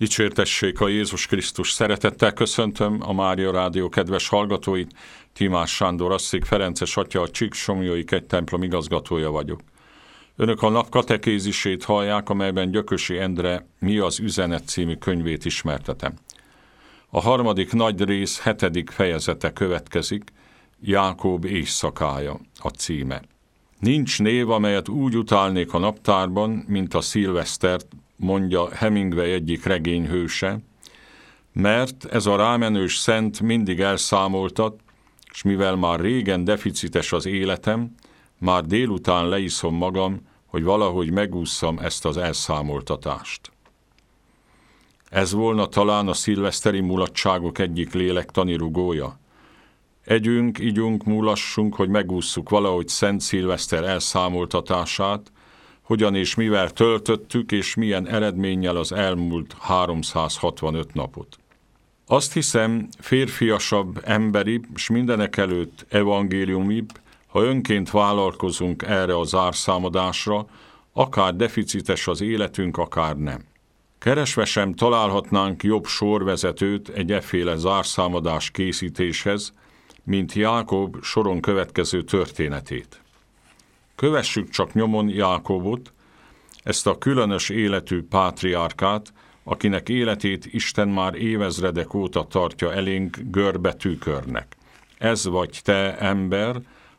Dicsértessék a Jézus Krisztus, szeretettel köszöntöm a Mária Rádió kedves hallgatóit. Tímás Sándor Asszék Ferences atya, a Csíksomlyói Kegytemplom igazgatója vagyok. Önök a nap katekézisét hallják, amelyben Gyökösi Endre Mi az üzenet című könyvét ismertetem. A harmadik nagy rész 7. fejezete következik, Jákob éjszakája a címe. Nincs név, amelyet úgy utálnék a naptárban, mint a szilvesztert, mondja Hemingway egyik regényhőse, mert ez a rámenős szent mindig elszámoltat, és mivel már régen deficites az életem, már délután leiszom magam, hogy valahogy megússzam ezt az elszámoltatást. Ez volna talán a szilveszteri mulatságok egyik lélektani rugója. Együnk, igyunk, mulassunk, hogy megússzuk valahogy Szent Szilveszter elszámoltatását, hogyan és mivel töltöttük, és milyen eredménnyel az elmúlt 365 napot. Azt hiszem, férfiasabb, emberibb, és mindenekelőtt evangéliumibb, ha önként vállalkozunk erre a zárszámadásra, akár deficites az életünk, akár nem. Keresve sem találhatnánk jobb sorvezetőt egy efféle zárszámadás készítéshez, mint Jákob soron következő történetét. Kövessük csak nyomon Jákobot, ezt a különös életű pátriárkát, akinek életét Isten már évezredek óta tartja elénk görbe tükörnek. Ez vagy te, ember,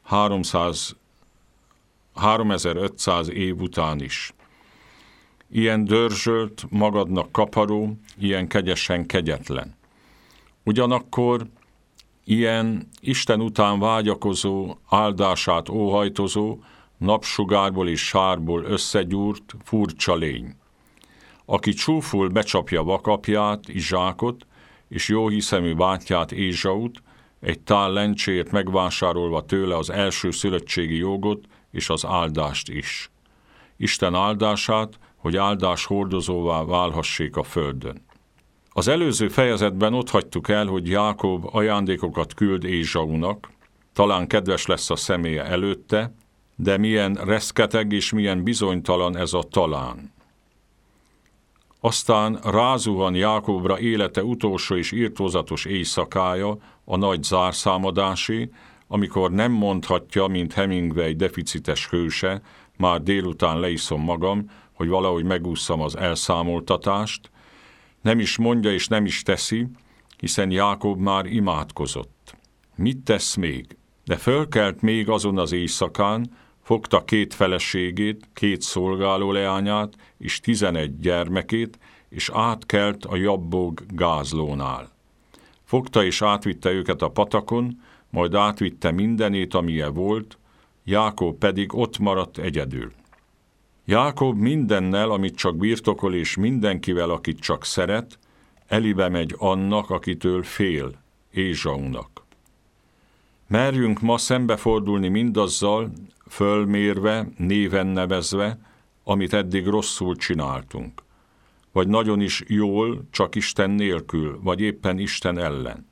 3500 év után is. Ilyen dörzsölt, magadnak kaparó, ilyen kegyesen kegyetlen. Ugyanakkor ilyen Isten után vágyakozó, áldását óhajtozó, napsugárból és sárból összegyúrt, furcsa lény, aki csúful becsapja vakapját, Izsákot, és jóhiszemű bátyját, Ézsaut, egy tál lencsért megvásárolva tőle az első szülöttségi jogot és az áldást is. Isten áldását, hogy áldás hordozóvá válhassék a földön. Az előző fejezetben ott hagytuk el, hogy Jákob ajándékokat küld Ézsaunak, talán kedves lesz a személye előtte, de milyen reszketeg és milyen bizonytalan ez a talán. Aztán rázuhan Jákobra élete utolsó és irtózatos éjszakája, a nagy zárszámadásé, amikor nem mondhatja, mint Hemingway deficites hőse, már délután leiszom magam, hogy valahogy megússzam az elszámoltatást, nem is mondja és nem is teszi, hiszen Jákob már imádkozott. Mit tesz még? De fölkelt még azon az éjszakán, fogta 2 feleségét, 2 szolgáló leányát és 11 gyermekét, és átkelt a Jabbog gázlónál. Fogta és átvitte őket a patakon, majd átvitte mindenét, amilyen volt, Jákob pedig ott maradt egyedül. Jákob mindennel, amit csak birtokol, és mindenkivel, akit csak szeret, elébe megy annak, akitől fél, Ézsaunak. Merjünk ma szembefordulni mindazzal, fölmérve, néven nevezve, amit eddig rosszul csináltunk. Vagy nagyon is jól, csak Isten nélkül, vagy éppen Isten ellen.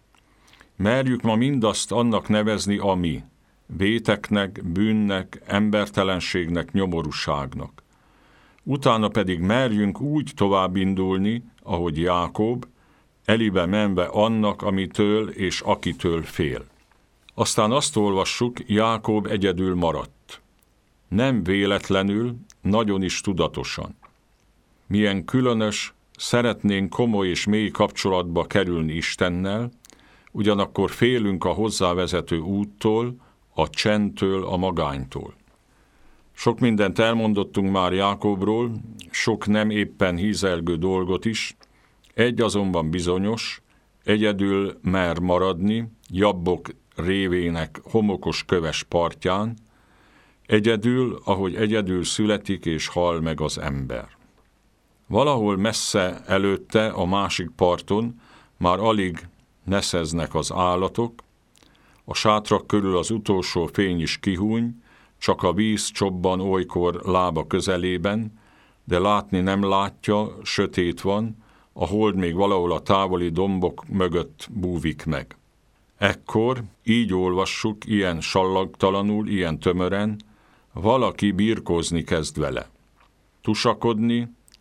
Merjük ma mindazt annak nevezni, ami véteknek, bűnnek, embertelenségnek, nyomorúságnak. Utána pedig merjünk úgy tovább indulni, ahogy Jákob, elébe menve annak, amitől és akitől fél. Aztán azt olvassuk, Jákob egyedül maradt. Nem véletlenül, nagyon is tudatosan. Milyen különös, szeretnénk komoly és mély kapcsolatba kerülni Istennel, ugyanakkor félünk a hozzávezető úttól, a csendtől, a magánytól. Sok mindent elmondottunk már Jákobról, sok nem éppen hízelgő dolgot is, egy azonban bizonyos, egyedül mer maradni, Jabbok révének homokos köves partján, egyedül, ahogy egyedül születik és hal meg az ember. Valahol messze előtte, a másik parton már alig neszeznek az állatok, a sátrak körül az utolsó fény is kihúny, csak a víz csobban olykor lába közelében, de látni nem látja, sötét van, a hold még valahol a távoli dombok mögött búvik meg. Ekkor, így olvassuk, ilyen sallagtalanul, ilyen tömören, valaki birkózni kezd vele. Tusakodni,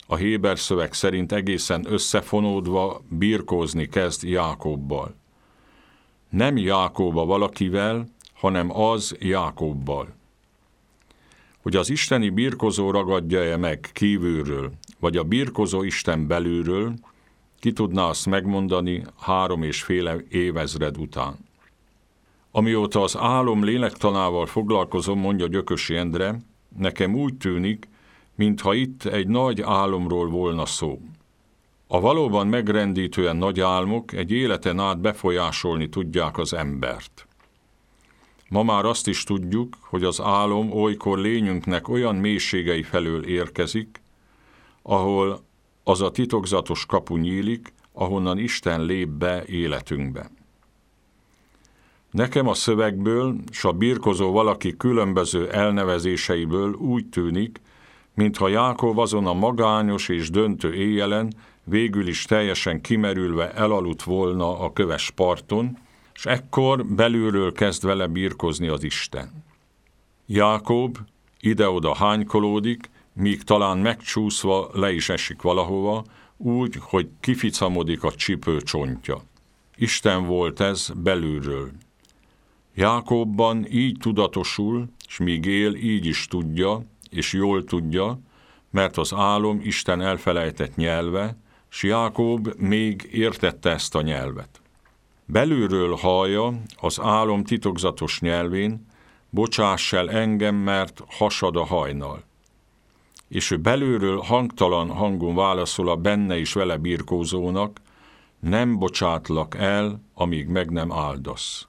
a héber szöveg szerint egészen összefonódva birkózni kezd Jákobbal. Nem Jákob a valakivel, hanem az Jákobbal. Hogy az isteni birkozó ragadja-e meg kívülről, vagy a birkozó Isten belülről, ki tudná azt megmondani 3,5 évezred után. Amióta az álom lélektanával foglalkozom, mondja Gyökösi Endre, nekem úgy tűnik, mintha itt egy nagy álomról volna szó. A valóban megrendítően nagy álmok egy életen át befolyásolni tudják az embert. Ma már azt is tudjuk, hogy az álom olykor lényünknek olyan mélységei felől érkezik, ahol az a titokzatos kapu nyílik, ahonnan Isten lép be életünkbe. Nekem a szövegből, s a birkozó valaki különböző elnevezéseiből úgy tűnik, mintha Jákob azon a magányos és döntő éjjelen végül is teljesen kimerülve elaludt volna a köves parton, s ekkor belülről kezd vele birkozni az Isten. Jákob ide-oda hánykolódik, míg talán megcsúszva le is esik valahova, úgy, hogy kificamodik a csipő csontja. Isten volt ez belülről. Jákobban így tudatosul, s míg él, így is tudja, és jól tudja, mert az álom Isten elfelejtett nyelve, s Jákob még értette ezt a nyelvet. Belülről hallja az álom titokzatos nyelvén, bocsáss el engem, mert hasad a hajnal. És ő belülről hangtalan hangon válaszol a benne is vele birkózónak, nem bocsátlak el, amíg meg nem áldasz.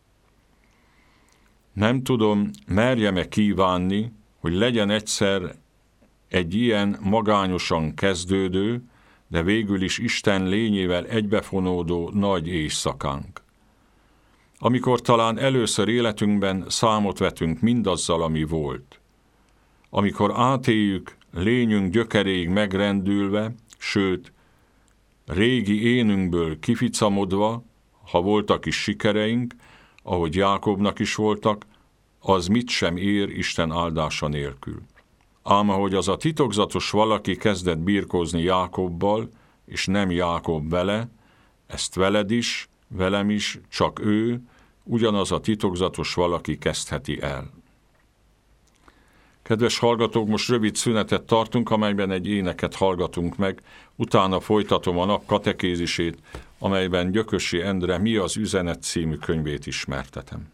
Nem tudom, merjem-e kívánni, hogy legyen egyszer egy ilyen magányosan kezdődő, de végül is Isten lényével egybefonódó nagy éjszakánk. Amikor talán először életünkben számot vetünk mindazzal, ami volt. Amikor átéljük lényünk gyökeréig megrendülve, sőt, régi énünkből kificamodva, ha voltak is sikereink, ahogy Jákobnak is voltak, az mit sem ér Isten áldása nélkül. Ám ahogy az a titokzatos valaki kezdett birkózni Jákobbal, és nem Jákob vele, ezt veled is, velem is, csak ő, ugyanaz a titokzatos valaki kezdheti el. Kedves hallgatók, most rövid szünetet tartunk, amelyben egy éneket hallgatunk meg, utána folytatom a nap katekézisét, amelyben Gyökösi Endre Mi az üzenet című könyvét ismertetem.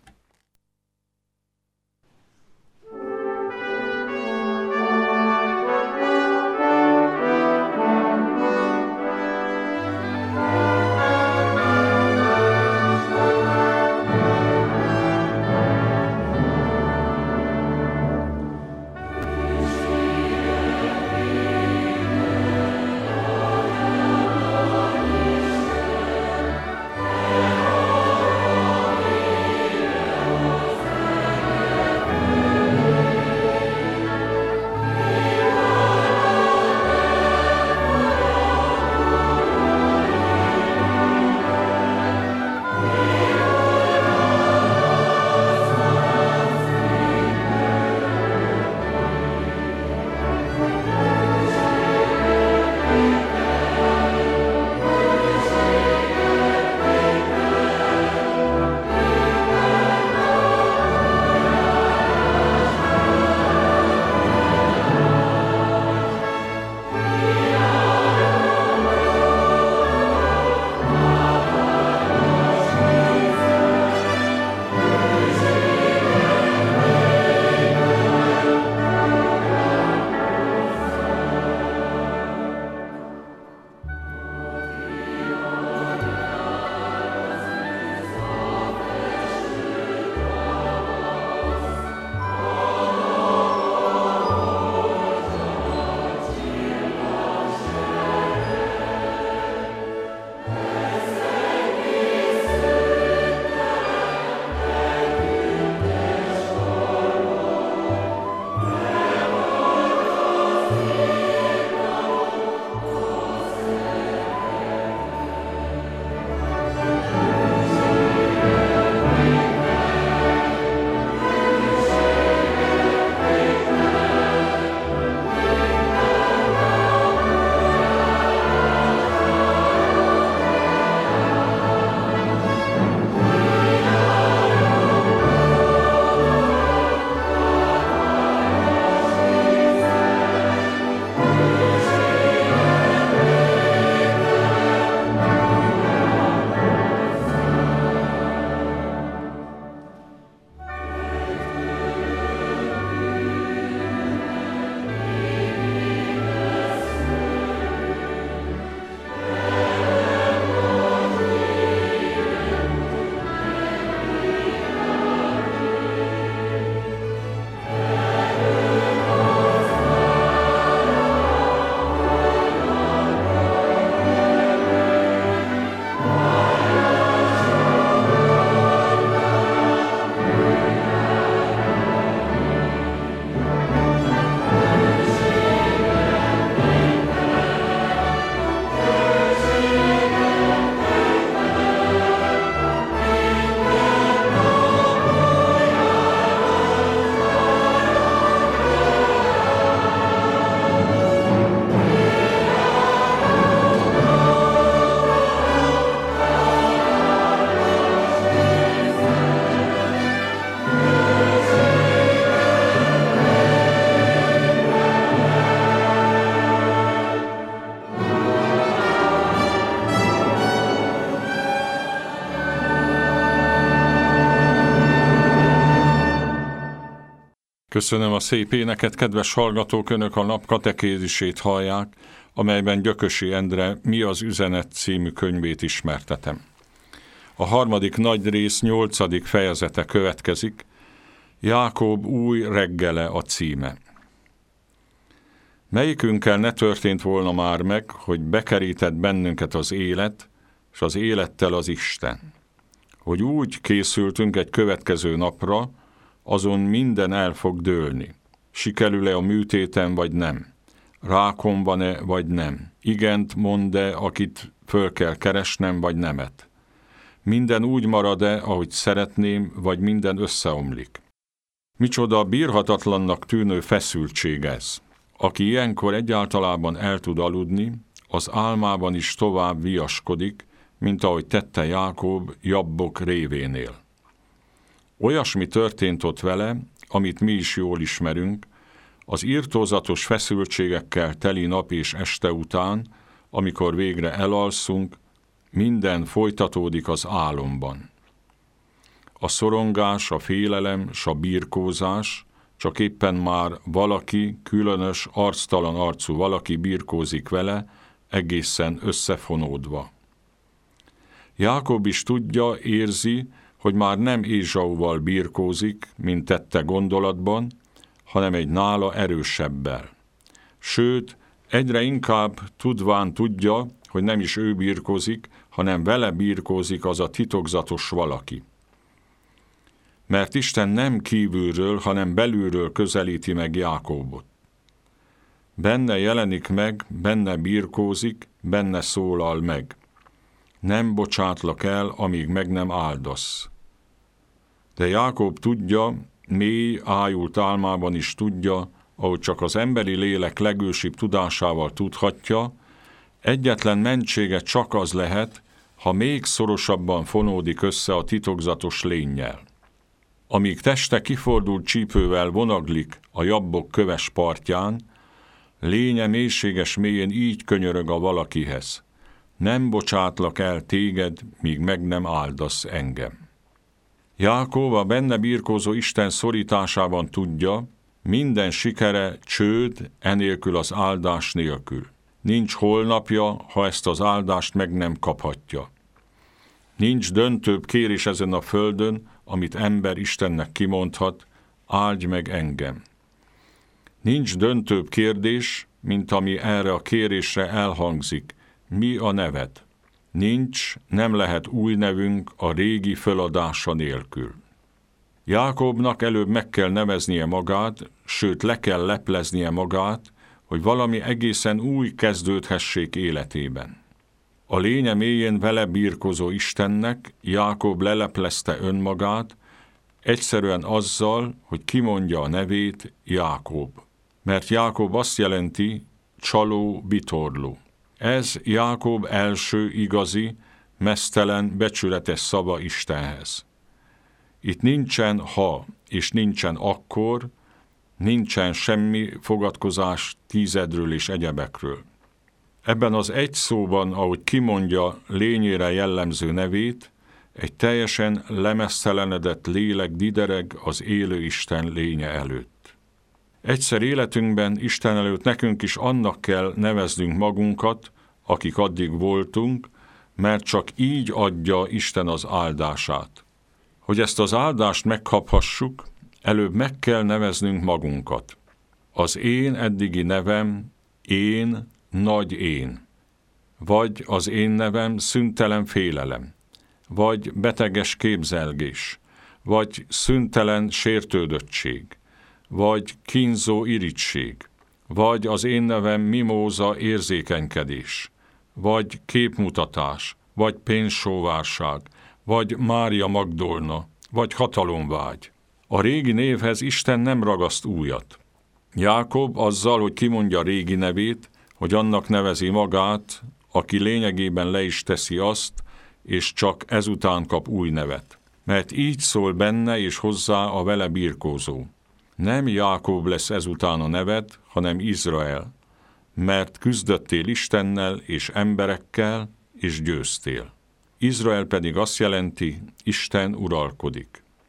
Köszönöm a szép éneket, kedves hallgatók, Önök a nap katekézisét hallják, amelyben Gyökösi Endre Mi az üzenet című könyvét ismertetem. A 3. nagy rész 8. fejezete következik, Jákob új reggele a címe. Melyikünkkel ne történt volna már meg, hogy bekerített bennünket az élet, és az élettel az Isten. Hogy úgy készültünk egy következő napra, azon minden el fog dőlni. Sikerül-e a műtéten, vagy nem? Rákom van-e, vagy nem? Igent mond-e, akit föl kell keresnem, vagy nemet? Minden úgy marad-e, ahogy szeretném, vagy minden összeomlik? Micsoda bírhatatlannak tűnő feszültség ez. Aki ilyenkor egyáltalában el tud aludni, az álmában is tovább viaskodik, mint ahogy tette Jákob Jabbok révénél. Olyasmi történt ott vele, amit mi is jól ismerünk, az irtózatos feszültségekkel teli nap és este után, amikor végre elalszunk, minden folytatódik az álomban. A szorongás, a félelem, s a birkózás, csak éppen már valaki, különös, arctalan arcú valaki birkózik vele, egészen összefonódva. Jákob is tudja, érzi, hogy már nem Ézsauval birkózik, mint tette gondolatban, hanem egy nála erősebbel. Sőt, egyre inkább tudván tudja, hogy nem is ő birkózik, hanem vele birkózik az a titokzatos valaki. Mert Isten nem kívülről, hanem belülről közelíti meg Jákobot. Benne jelenik meg, benne birkózik, benne szólal meg. Nem bocsátlak el, amíg meg nem áldasz. De Jákob tudja, mély, ájult álmában is tudja, ahogy csak az emberi lélek legősibb tudásával tudhatja, egyetlen mentsége csak az lehet, ha még szorosabban fonódik össze a titokzatos lénnyel. Amíg teste kifordult csípővel vonaglik a Jabbok köves partján, lénye mélységes mélyén így könyörög a valakihez. Nem bocsátlak el téged, míg meg nem áldasz engem. Jákob a benne birkózó Isten szorításában tudja, minden sikere csőd, enélkül az áldás nélkül. Nincs holnapja, ha ezt az áldást meg nem kaphatja. Nincs döntőbb kérés ezen a földön, amit ember Istennek kimondhat, áldj meg engem. Nincs döntőbb kérdés, mint ami erre a kérésre elhangzik, mi a neved? Nincs, nem lehet új nevünk a régi föladása nélkül. Jákobnak előbb meg kell neveznie magát, sőt le kell lepleznie magát, hogy valami egészen új kezdődhessék életében. A lénye mélyén vele birkozó Istennek Jákob leleplezte önmagát, egyszerűen azzal, hogy kimondja a nevét Jákob. Mert Jákob azt jelenti, csaló, bitorló. Ez Jákob első igazi, meztelen, becsületes szava Istenhez. Itt nincsen ha, és nincsen akkor, nincsen semmi fogadkozás tízedről és egyebekről. Ebben az egy szóban, ahogy kimondja lényére jellemző nevét, egy teljesen lemeztelenedett lélek didereg az élő Isten lénye előtt. Egyszer életünkben Isten előtt nekünk is annak kell neveznünk magunkat, akik addig voltunk, mert csak így adja Isten az áldását. Hogy ezt az áldást megkaphassuk, előbb meg kell neveznünk magunkat. Az én eddigi nevem, én, nagy én. Vagy az én nevem szüntelen félelem. Vagy beteges képzelgés. Vagy szüntelen sértődöttség. Vagy kínzó irigység. Vagy az én nevem mimóza érzékenykedés. Vagy képmutatás. Vagy pénzsóvárság. Vagy Mária Magdolna. Vagy hatalomvágy. A régi névhez Isten nem ragaszt újat. Jákob azzal, hogy kimondja régi nevét, hogy annak nevezi magát, aki lényegében le is teszi azt, és csak ezután kap új nevet. Mert így szól benne és hozzá a vele birkózó. Nem Jákob lesz ezután a neved, hanem Izrael, mert küzdöttél Istennel és emberekkel, és győztél. Izrael pedig azt jelenti, Isten uralkodik.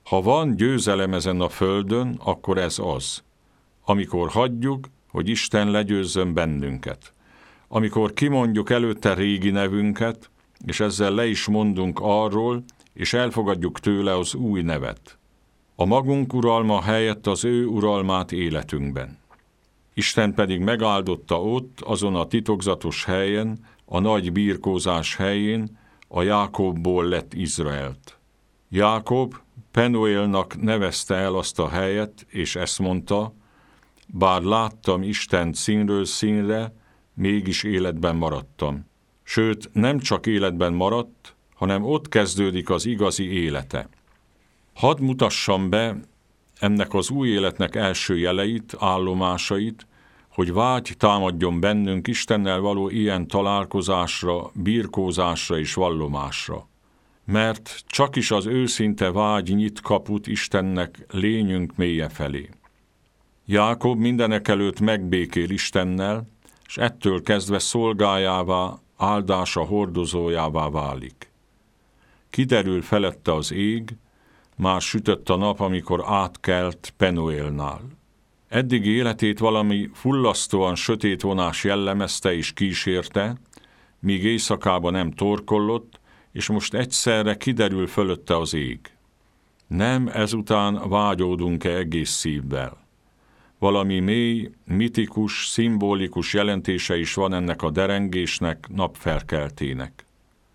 Ha van győzelem ezen a földön, akkor ez az, amikor hagyjuk, hogy Isten legyőzzön bennünket. Amikor kimondjuk előtte régi nevünket, és ezzel le is mondunk arról, és elfogadjuk tőle az új nevet. A magunk uralma helyett az ő uralmát életünkben. Isten pedig megáldotta ott, azon a titokzatos helyen, a nagy birkózás helyén, a Jákobból lett Izraelt. Jákob Penuélnak nevezte el azt a helyet, és ezt mondta: bár láttam Istent színről színre, mégis életben maradtam. Sőt, nem csak életben maradt, hanem ott kezdődik az igazi élete. Hadd mutassam be ennek az új életnek első jeleit, állomásait, hogy vágy támadjon bennünk Istennel való ilyen találkozásra, birkózásra és vallomásra. Mert csakis az őszinte vágy nyit kaput Istennek lényünk mélye felé. Jákob mindenekelőtt megbékél Istennel, és ettől kezdve szolgájává, áldása hordozójává válik. Kiderül felette az ég, már sütött a nap, amikor átkelt Penuélnál. Eddigi életét valami fullasztóan sötét vonás jellemezte és kísérte, míg éjszakában nem torkollott, és most egyszerre kiderül fölötte az ég. Nem ezután vágyódunk-e egész szívvel? Valami mély, mitikus, szimbolikus jelentése is van ennek a derengésnek, napfelkeltének.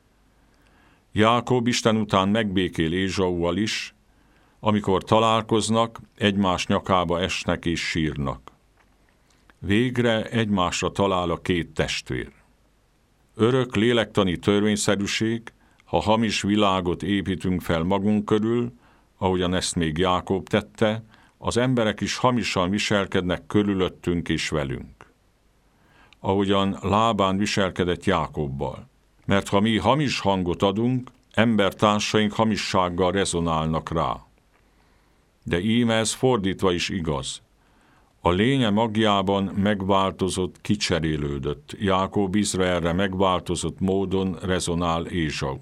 Jákob Isten után megbékél Ézsauval is, amikor találkoznak, egymás nyakába esnek és sírnak. Végre egymásra talál a két testvér. Örök lélektani törvényszerűség, ha hamis világot építünk fel magunk körül, ahogyan ezt még Jákob tette, az emberek is hamisan viselkednek körülöttünk és velünk. Ahogyan Lábán viselkedett Jákobbal. Mert ha mi hamis hangot adunk, embertársaink hamissággal rezonálnak rá. De íme ez fordítva is igaz. A lénye magjában megváltozott, kicserélődött. Jákob Izraelre megváltozott módon rezonál Ézsau.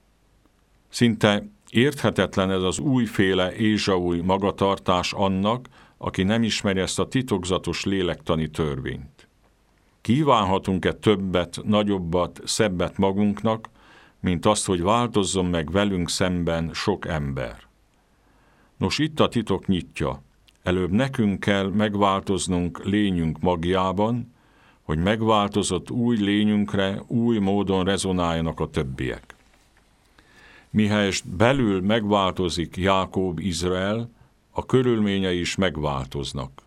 Szinte érthetetlen ez az újféle ézsaui magatartás annak, aki nem ismeri ezt a titokzatos lélektani törvényt. Kívánhatunk-e többet, nagyobbat, szebbet magunknak, mint azt, hogy változzon meg velünk szemben sok ember? Nos, itt a titok nyitja. Előbb nekünk kell megváltoznunk lényünk magjában, hogy megváltozott új lényünkre új módon rezonáljanak a többiek. Mihelyest belül megváltozik Jákob Izrael, a körülményei is megváltoznak.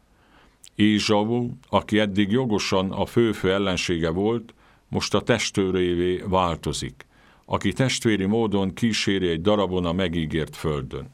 Ézsau, aki eddig jogosan a fő ellensége volt, most a testvérővé változik, aki testvéri módon kíséri egy darabon a megígért földön.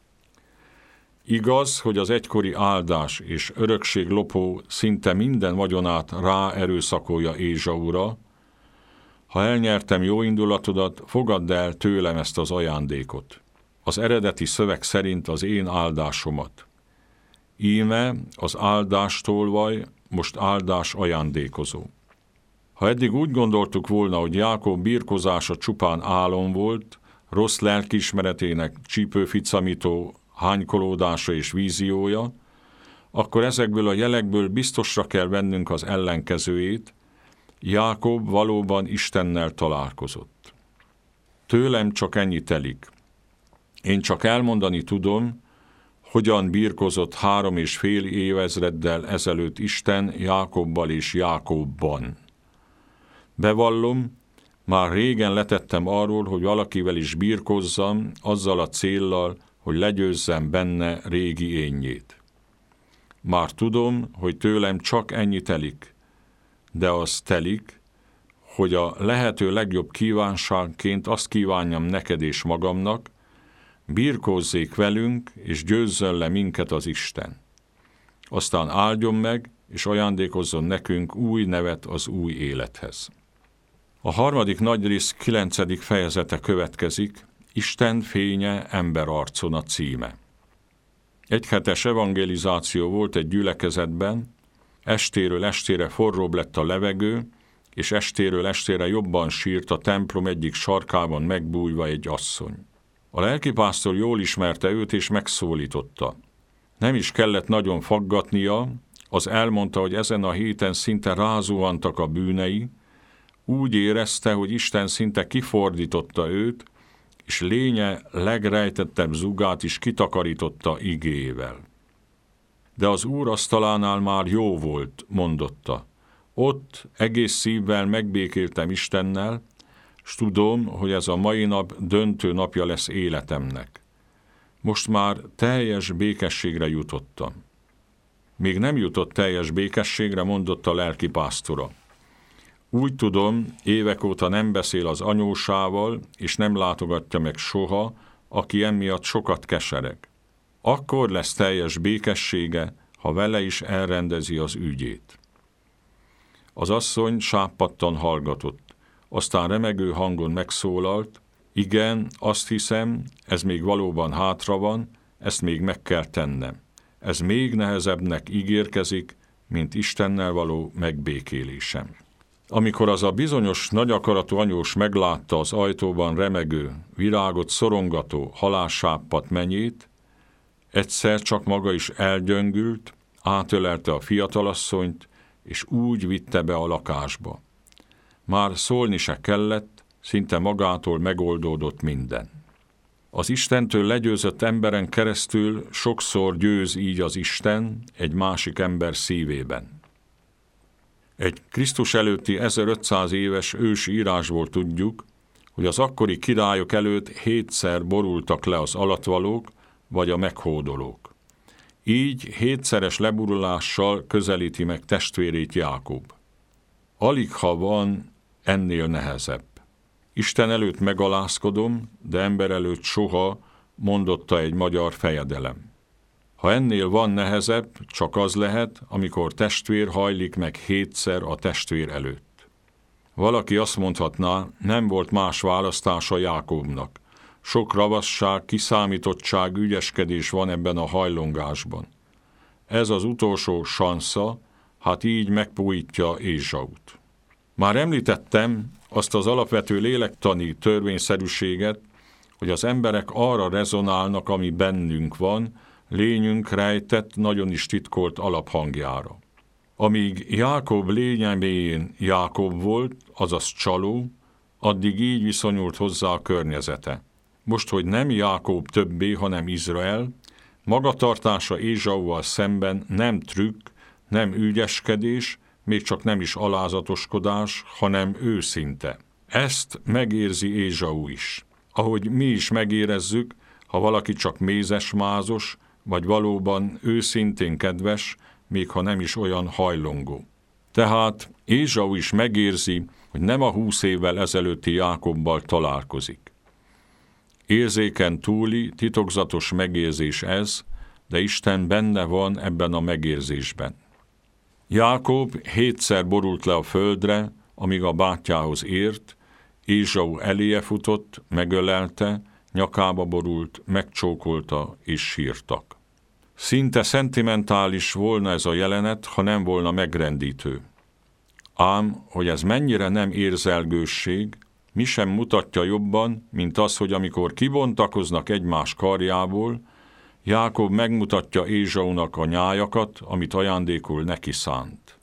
Igaz, hogy az egykori áldás és örökség lopó szinte minden vagyonát ráerőszakolja Ézsaura: ha elnyertem jó indulatodat, fogadd el tőlem ezt az ajándékot. Az eredeti szöveg szerint az én áldásomat. Íme az áldástolvaj, most áldás ajándékozó. Ha eddig úgy gondoltuk volna, hogy Jákob birkózása csupán álom volt, rossz lelkiismeretének csípőficamító hánykolódása és víziója, akkor ezekből a jelekből biztosra kell vennünk az ellenkezőjét: Jákob valóban Istennel találkozott. Tőlem csak ennyi telik. Én csak elmondani tudom, hogyan birkozott 3,5 évezreddel ezelőtt Isten Jákobbal és Jákobban. Bevallom, már régen letettem arról, hogy valakivel is birkozzam, azzal a céllal, hogy legyőzzem benne régi énjét. Már tudom, hogy tőlem csak ennyi telik, de az telik, hogy a lehető legjobb kívánságként azt kívánjam neked és magamnak: birkózzék velünk, és győzzön le minket az Isten. Aztán áldjon meg, és ajándékozzon nekünk új nevet az új élethez. A 3. nagyrész 9. fejezete következik, Isten fénye ember arcon a címe. Egyhetes evangelizáció volt egy gyülekezetben, estéről estére forróbb lett a levegő, és estéről estére jobban sírt a templom egyik sarkában megbújva egy asszony. A lelkipásztor jól ismerte őt, és megszólította. Nem is kellett nagyon faggatnia, az elmondta, hogy ezen a héten szinte rázuhantak a bűnei, úgy érezte, hogy Isten szinte kifordította őt, és lénye legrejtettebb zugát is kitakarította igével. De az Úr asztalánál már jó volt, mondotta. Ott egész szívvel megbékéltem Istennel, s tudom, hogy ez a mai nap döntő napja lesz életemnek. Most már teljes békességre jutottam. Még nem jutott teljes békességre, mondott a lelkipásztora. Úgy tudom, évek óta nem beszél az anyósával, és nem látogatja meg soha, aki emiatt sokat kesereg. Akkor lesz teljes békessége, ha vele is elrendezi az ügyét. Az asszony sápadtan hallgatott, aztán remegő hangon megszólalt, igen, azt hiszem, ez még valóban hátra van, ezt még meg kell tennem. Ez még nehezebbnek ígérkezik, mint Istennel való megbékélésem. Amikor az a bizonyos nagy akaratú anyós meglátta az ajtóban remegő, virágot szorongató, halálsápadt menyét, egyszer csak maga is elgyöngült, átölelte a fiatalasszonyt, és úgy vitte be a lakásba. Már szólni se kellett, szinte magától megoldódott minden. Az Istentől legyőzött emberen keresztül sokszor győz így az Isten egy másik ember szívében. Egy Krisztus előtti 1500 éves ősi írásból tudjuk, hogy az akkori királyok előtt 7-szer borultak le az alattvalók vagy a meghódolók. Így 7-szeres leburulással közelíti meg testvérét Jákob. Alig ha van ennél nehezebb. Isten előtt megalázkodom, de ember előtt soha, mondotta egy magyar fejedelem. Ha ennél van nehezebb, csak az lehet, amikor testvér hajlik meg 7-szer a testvér előtt. Valaki azt mondhatná, nem volt más választása Jákobnak. Sok ravasság, kiszámítottság, ügyeskedés van ebben a hajlongásban. Ez az utolsó sansza, hát így megpújítja Ézsaut. Már említettem azt az alapvető lélektani törvényszerűséget, hogy az emberek arra rezonálnak, ami bennünk van, lényünk rejtett, nagyon is titkolt alaphangjára. Amíg Jákob lénye mélyén Jákob volt, azaz csaló, addig így viszonyult hozzá a környezete. Most, hogy nem Jákob többé, hanem Izrael, magatartása Ézsauval szemben nem trükk, nem ügyeskedés, még csak nem is alázatoskodás, hanem őszinte. Ezt megérzi Ézsau is. Ahogy mi is megérezzük, ha valaki csak mézes-mázos, vagy valóban őszintén kedves, még ha nem is olyan hajlongó. Tehát Ézsau is megérzi, hogy nem a 20 évvel ezelőtti Jákobbal találkozik. Érzéken túli, titokzatos megérzés ez, de Isten benne van ebben a megérzésben. Jákob 7-szer borult le a földre, amíg a bátyjához ért, Ézsau eléje futott, megölelte, nyakába borult, megcsókolta és sírtak. Szinte szentimentális volna ez a jelenet, ha nem volna megrendítő. Ám, hogy ez mennyire nem érzelgősség, mi sem mutatja jobban, mint az, hogy amikor kibontakoznak egymás karjából, Jákob megmutatja Ézsaunak a nyájakat, amit ajándékul neki szánt.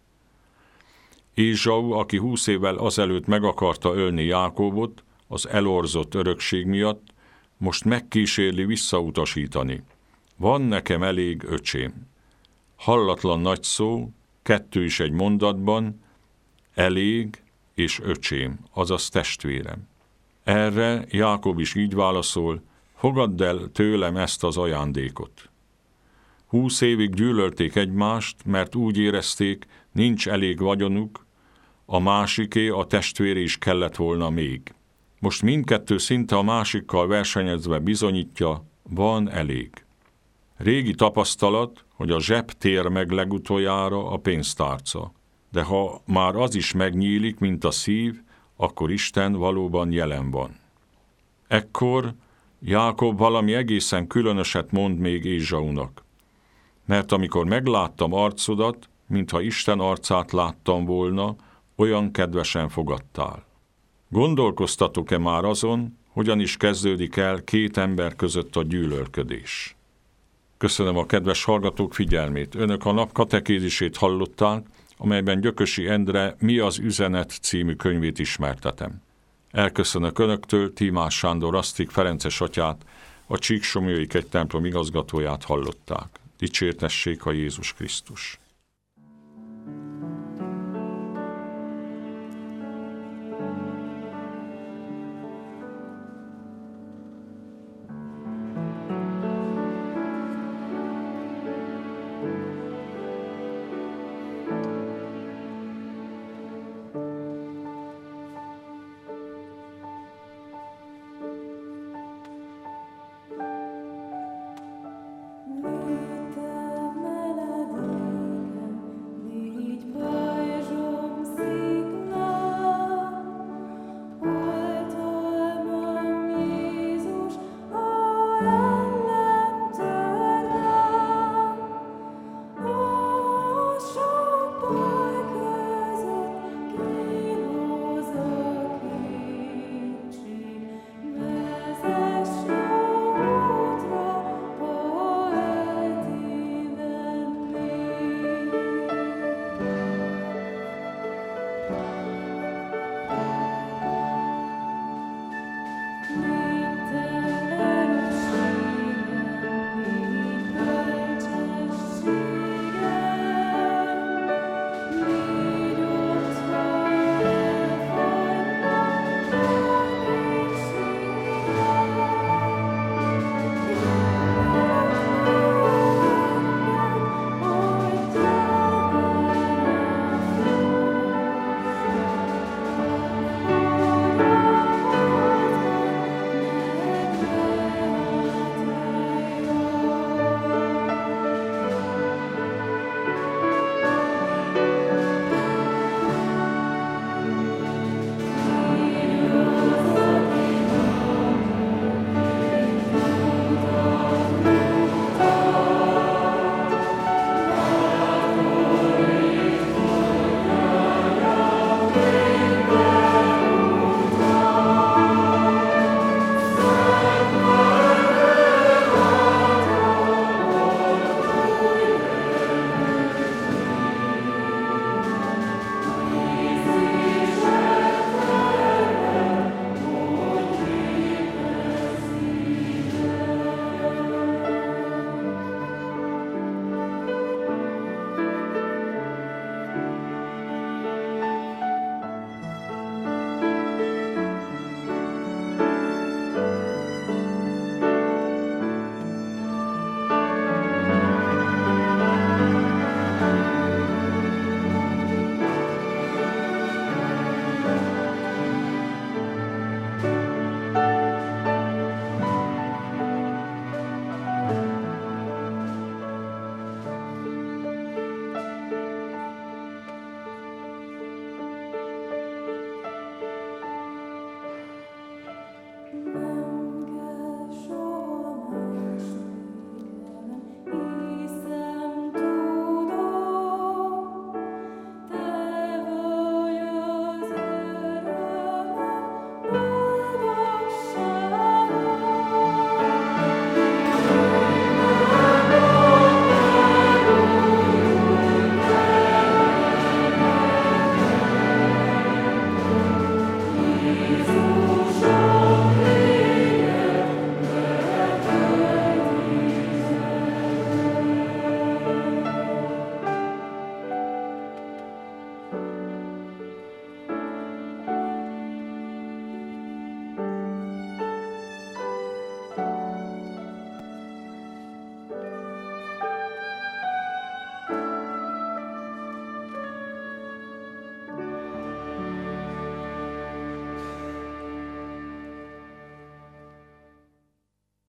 Ézsau, aki 20 évvel azelőtt meg akarta ölni Jákobot, az elorzott örökség miatt, most megkísérli visszautasítani. Van nekem elég, öcsém. Hallatlan nagy szó, 2 is egy mondatban, elég és öcsém, azaz testvérem. Erre Jákob is így válaszol, fogadd el tőlem ezt az ajándékot. 20 évig gyűlölték egymást, mert úgy érezték, nincs elég vagyonuk, a másiké, a testvére is kellett volna még. Most mindkettő szinte a másikkal versenyezve bizonyítja, van elég. Régi tapasztalat, hogy a zseb tér meg legutoljára a pénztárca. De ha már az is megnyílik, mint a szív, akkor Isten valóban jelen van. Ekkor Jákob valami egészen különöset mond még Ézsaunak. Mert amikor megláttam arcodat, mintha Isten arcát láttam volna, olyan kedvesen fogadtál. Gondolkoztatok-e már azon, Hogyan is kezdődik el két ember között a gyűlölködés? Köszönöm a kedves hallgatók figyelmét. Önök a nap katekézisét hallották, amelyben Gyökösi Endre Mi az üzenet című könyvét ismertetem. Elköszönök önöktől, Tímás Sándor Asztik Ferences atyát, a Csíksomlyói Kegytemplom igazgatóját hallották. Dicsértessék a Jézus Krisztus!